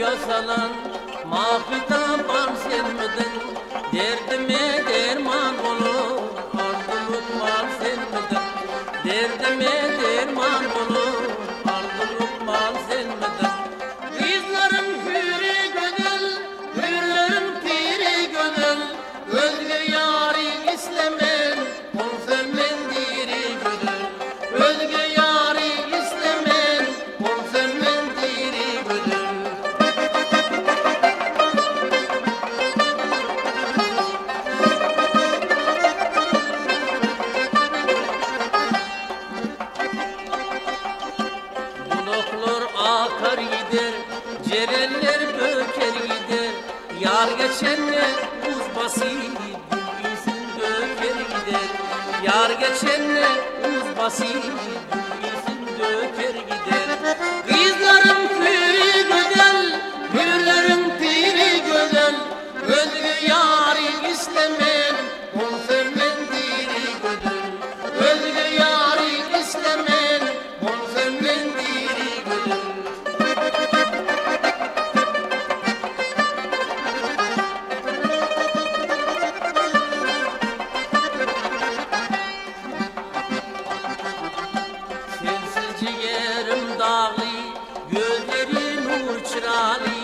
yasalan mahfida ban sen miydin? Derdime derman olur ardılık mal sen miydin? Derdime derman olur ardılık mal sen miydin? Kızların hürü gönül, hürlerin piri gönül, özgü yari istemen, ol senden diri gönül. Özgü yari istemen, ol senden diri gönül. Buluklar akar gider, cereller böker gider. Yar geçenle buz basıyı gülgüsün döker gider. Yar geçenle buz basıyı gülgüsün döker gider. Kızların piri güzel, güllerin piri güzel. Özgü yari istemen, ol senden diri gönül. Özgü yari istemen, ol senden diri gönül. Sensiz ciğerim dağlı, gözlerin nur çıralı.